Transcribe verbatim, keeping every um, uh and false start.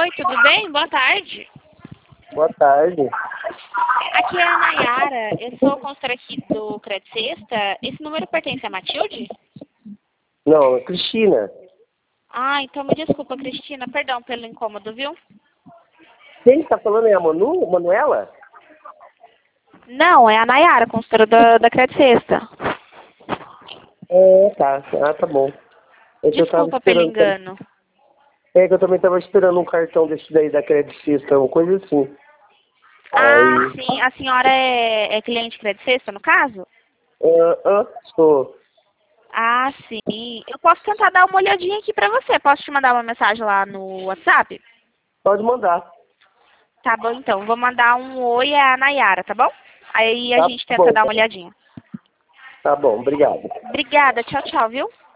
Oi, tudo bem? Boa tarde. Boa tarde. Aqui é a Nayara, eu sou consultora aqui do Crédito Sexta. Esse número pertence a Matilde? Não, Cristina. Ah, então me desculpa, Cristina, perdão pelo incômodo, viu? Quem está falando é a Manu? Manuela? Não, é a Nayara, consultora da, da Crédito Sexta. É, tá. Ah, tá bom. É que eu tava Desculpa pelo esperando. engano. É que eu também tava esperando um cartão desse daí da Credit System, uma coisa assim. Ah, Aí. sim. A senhora é, é cliente Crédito Sexta, no caso? Ah, ah, sou. Ah, sim. Eu posso tentar dar uma olhadinha aqui pra você. Posso te mandar uma mensagem lá no WhatsApp? Pode mandar. Tá bom, então. Vou mandar um oi à Nayara, tá bom? Aí a Tá gente tenta bom. dar uma olhadinha. Tá bom, obrigado. Obrigada. Tchau, tchau, viu?